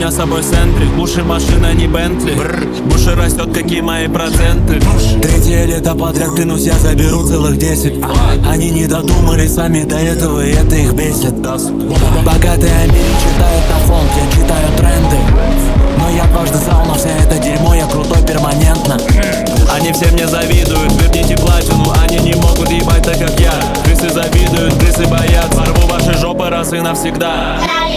меня с собой Сентри. Уши машина, не Бентли. Буши растет, какие мои проценты. Третье лето подряд, клянусь, я заберу целых 10. Они не додумались сами до этого, и это их бесит. Богатые Амери читают на фонд, я читаю тренды. Но я дважды зал, но вся это дерьмо, я крутой перманентно. Они все мне завидуют, верните платину. Они не могут ебать так, как я. Крысы завидуют, крысы боятся. Рву ваши жопы раз и навсегда.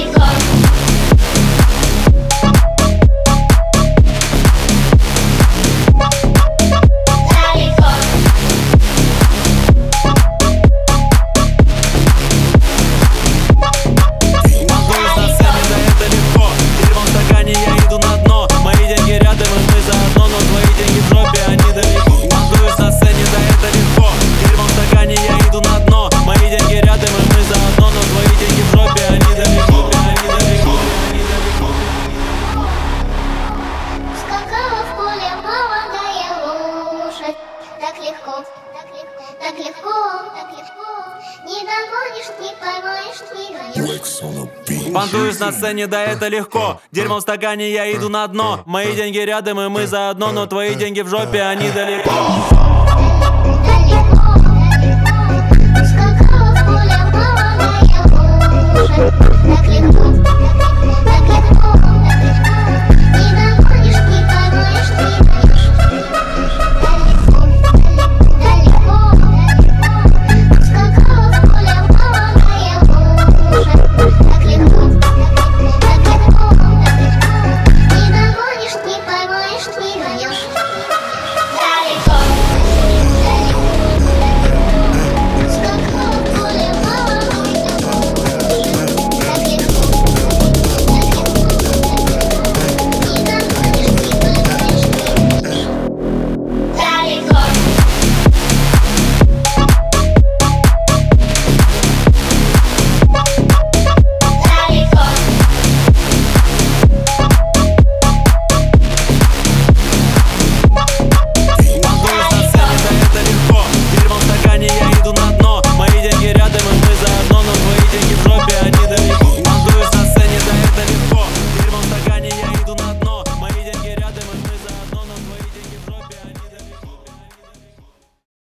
Так легко, так легко, так легко. Не догонишь, не поймаешь, не гонишь. Понтуюсь на сцене, да это легко. Дерьмо в стакане, я иду на дно. Мои деньги рядом, и мы заодно. Но твои деньги в жопе, они далеко.